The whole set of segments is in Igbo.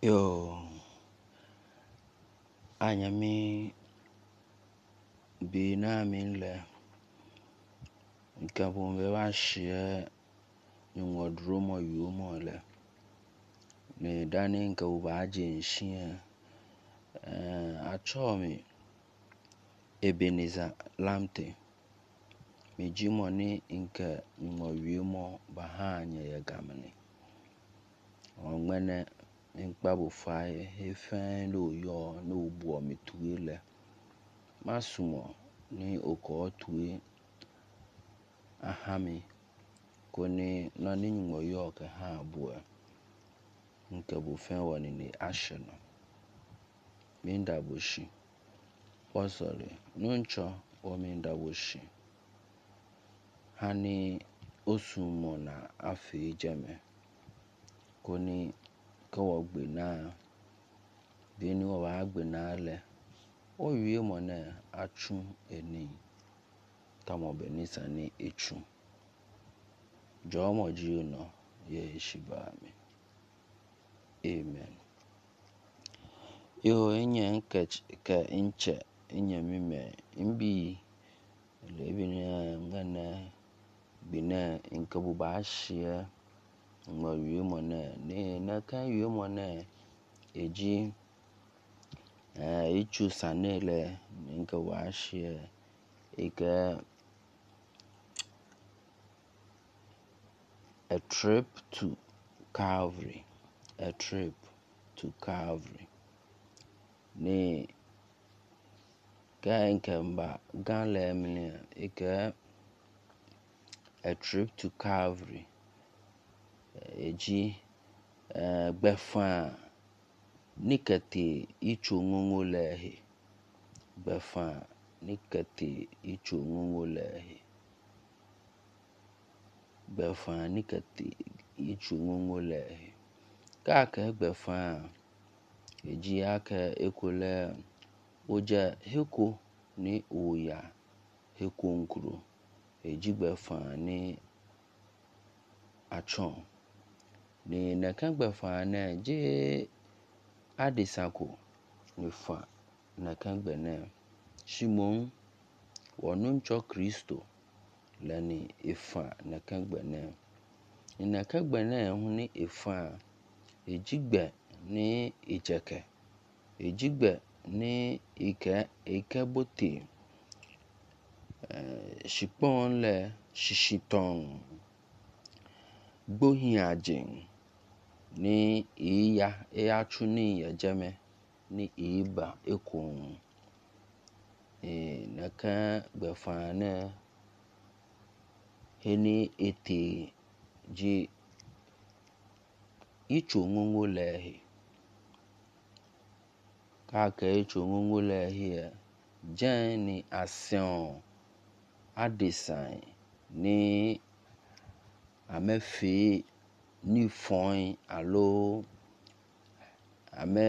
Yo, anyami bina minle nkabumbe bashie nyugodromo yumo le ne dani nkabuba ajenshie achomi Ebenezer Lamte mijimo ni nke nyumo bahanye yagamani ongbene nkpabu faye hefen lo yo no buo mituile masumo ni oko tuwe ahami koni nani nyumo yo ke ha buo nke bu fen woni ni asheno minda bushi osori nuncho o minda bushi hani osumo na afi jeme koni kawo gbe na bini wo ba gbe na le o wie mo na achu eni tamo benisa ni echu jomo jiuno ye shibami amen. Yo enye ke inche enye mime imbi lebini ngana bina inkabuba shie mo wie mo na kan wie mo na eji ichu sanele nka washie ike a trip to Calvary ni ka nkamba ganle mini ike a trip to Calvary eji gbefa nikete ichu ngungu lehi gbefa nikete ichu ngungu lehi gbefa nikete ichu ngungu lehi kaka gbefa eji aka ekole oja heko ni oya heko nkuru eji gbefa ni achon ni nakan gbefa na je adisako nifa nakan gbene Shimon wonuncho Kristo lani ifa nakan gbene nakan gbene huni ifa ejigbe ni ijeke ejigbe ni ike bote shipon le shishiton gbohin ajin ni iya chuni yajeme ni iba ekun naka gbefane heni ete ji ichu ngungu lehi kaka ichu ngungu lehi jani asion adesign ni amefi ni fon alo ame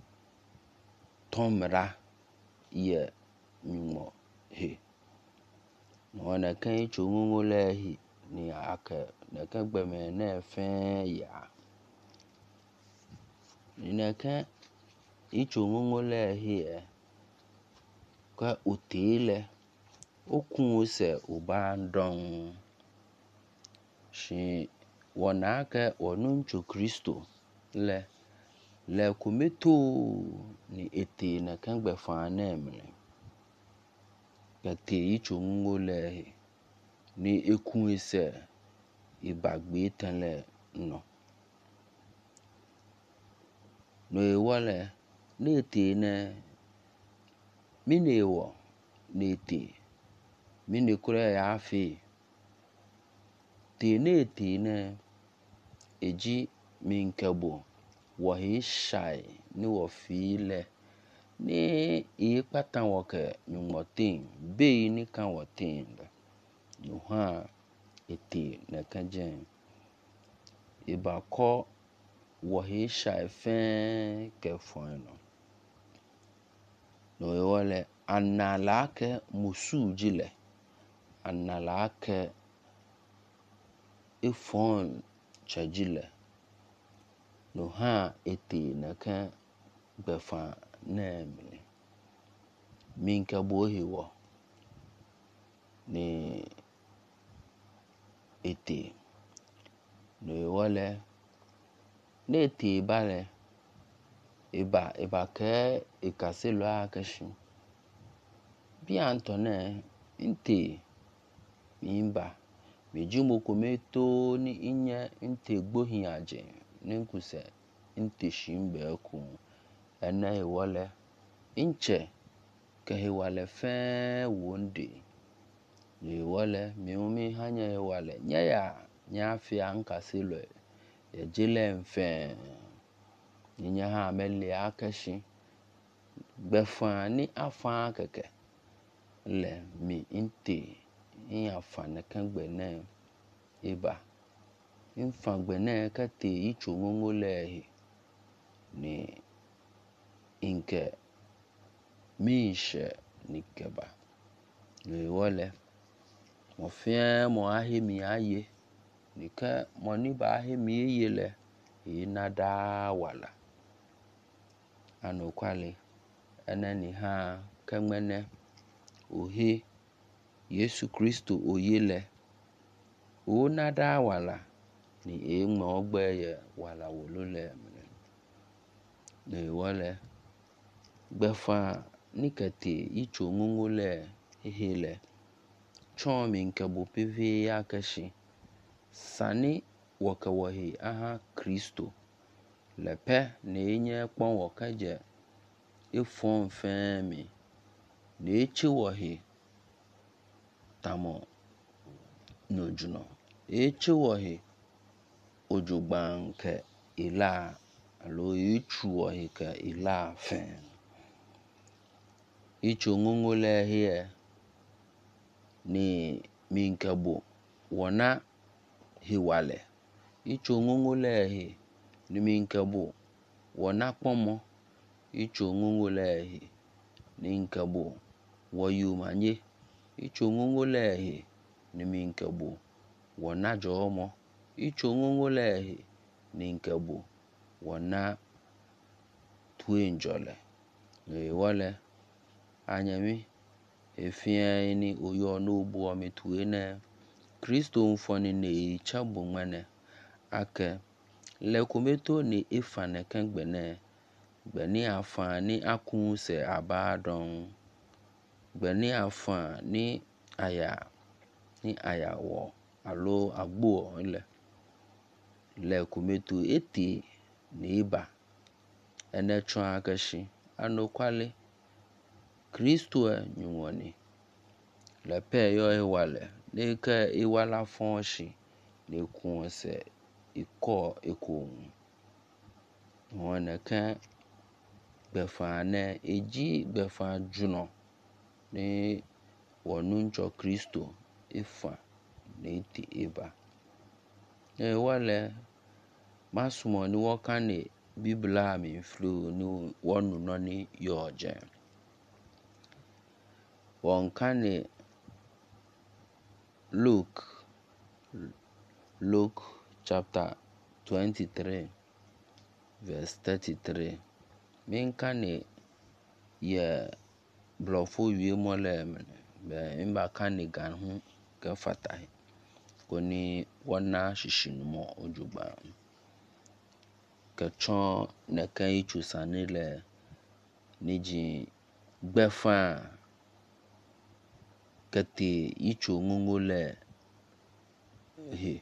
tomra ye nyumo he no kan ichu ngungu lehi ni aka nakan gbeme na fen ya ni nakan ichu ngungu lehi ka utile okun se ubandon shi wonaka wonuncho Kristo le kumeto ni ete na kan gbefa na emle kete ichu ngungu lehi ni ekun se ibagbe tanle no ewole nete na minewo nete mine kure ya afi tenete na eji minkabo wahi shai ni wofile ni ipatan woke nyumotin be ni kan wotin nuha ete na kanjen ibako wahi shai fen kefono no ewole analake musujile analake ifon chajile no ha ete na ka befa na mene minka bohi wo ni ete no wale ne ete bale eba ke ikaselo akashi bi antone inte mimba mejumo kometo ni inye inte gbohin aje ninkuse inte shimbe ku ena wale inche ke wale fe wonde ni wale miumi hanya wale nya afia nkaselo ya jile mfe nya ha mele akashi befa ni afa keke le mi inte in afa na kan gbene eba infa gbene ka te ichongongo le ni inke mishe nikeba ni wale mo fie mo ahe mi aye nika mo ni ba ahe mi yele inada wala anokwale enani ha kemene ohe Yesu Kristo oyele o nada wala ni enmo ogbe ye wala wolole ni wale befa nikete ichongongo le hele chomi nke bo peve ya kashi sani waka wahi aha Kristo lepe na enye kpon wakaje ifon femi na echi wahi tamo no juno echi wahi ojugban ke ila alo ichu wahi ke ila fen ichongongo le here ni minkabo wona hiwale ichongongo le he ni minkabo wona pomo ichongongo le he ni nkabo woyumanye ichongongo le he ni minkabo wona jomo ichongongo le he ni nkabo wona tuenjole ni wale anyami efia ni oyo no bu omi tuene Kristo mfoni ne chabo mane ake le kometo ni ifane kan gbeni afani akun se abadon gbeni afani aya wo alo agbo le kometo eti ni iba ene tron akashi anokwale Kristo nyuwoni le pe yo ewale ne ke iwala fonshi ne kun se iko ekun wona kan befa ne eji befa juno ni wonuncho Kristo ifa ne ti eba wale masumo ni wakane bibla mi flu ni wonu no ni yoje wonkane Luke chapter 23 verse 33 minkane ye blofo wie mole be imba kane gan hu ka fatai koni wona shishinumo ojugba kachon na kan ichu sanile niji gbefa kete ichu ngungule he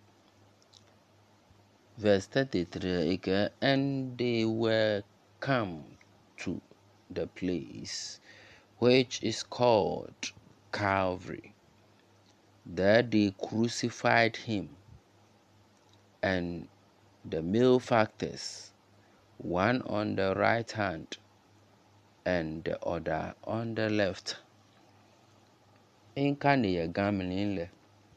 verse 33 and they were come to the place which is called Calvary. There they crucified him, and the malefactors, one on the right hand and the other on the left. Inkani ya gaminile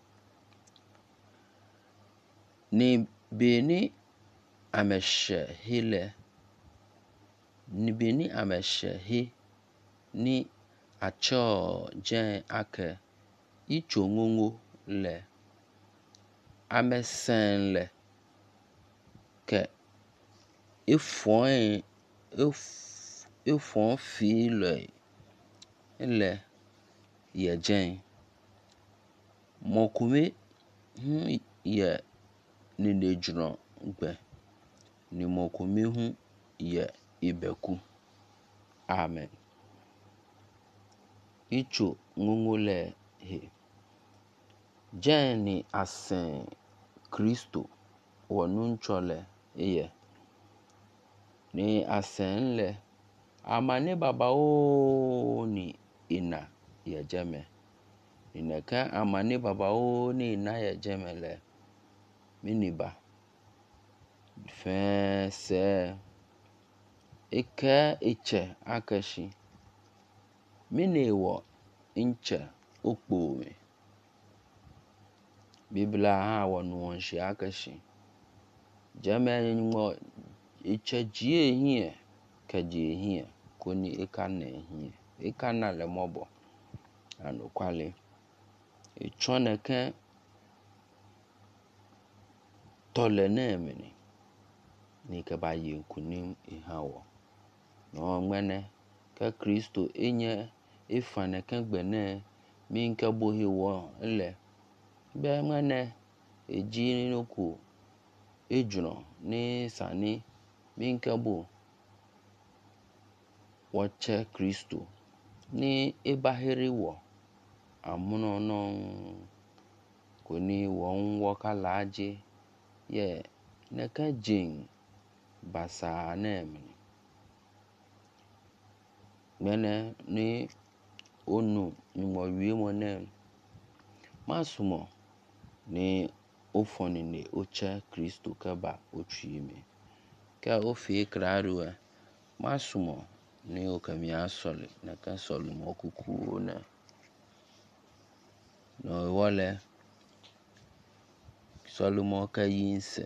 ni beni ameshe hile ni beni ameshe hi ni acho jen ake ichongongo le amesen le ke efon fi le ye jen mokumi hu ye ni nejuno gbe ni mokumi hu ye ibeku. Amen. Icho ngungule he jen ni asen Kristo wonu nchole ye ni asen le amane baba o ni ina ye jeme ineka amane baba o ni ina ye jeme le miniba fe se ike iche akashi mini wo inche okpo me Biblia ha wonu wonshi akashi jeme ngo iche jie hie keje hie koni ikana hie ikana le mobo anukwale ichoneke tole nemeni ni ke ba ye nkunim ihawo no ngmene ke Kristo enye ifane ke gbene mi nke bohi wo le be ngmene eji noku ejuno ni sani mi nke bo wache Kristo ni ibahiri wo amuno no koni won wo kalaje ye neka jing basa nemeni mene ni onu ni mo wi mo ne masumo ni ofoni ne oche Kristo keba otwime ka ofi kraruwa masumo ni okami asole na ka solu mo kuku na no wole solu mo ka yinse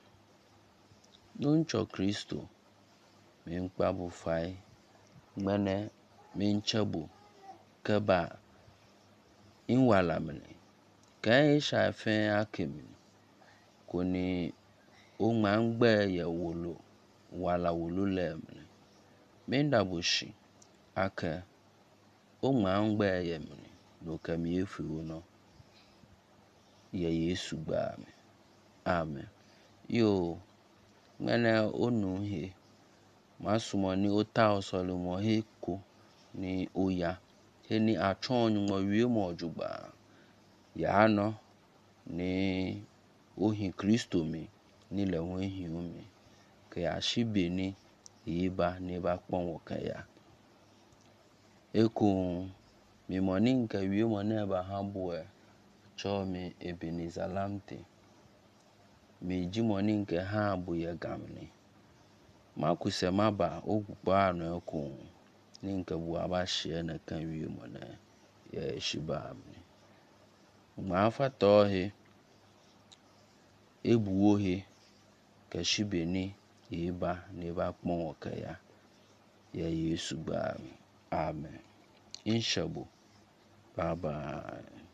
nuncho Kristo mi nkpabu fai mene mi nchabu keba inwala mene ka isha fe akemi koni o ma ngbe ye wolo wala wolo le mene mendabushi aka o ma ngbe ye mene no kami efi wono ye Yesu gba me. Amen. Yo mene onu he masumo ni ota osolo mo he ko ni oya he ni atron mo wi mo ojugba ya no ni ohin Kristo mi ni le won hin mi ke ashibe ni iba ni ba pon wo kan ya eko mi moni nke wi mo na ba hambo cho mi ebenizalamte mi ji moni nke ha bu ye gamni makuse maba ogugba anu eko ni nke bu abashie na kan wi mo na ye shiba mi ma fato he ebuwo he ke shibe ni iba ni ba pon wo kan ya ye Yesu gba mi. Amen. Inshabo. Bye bye.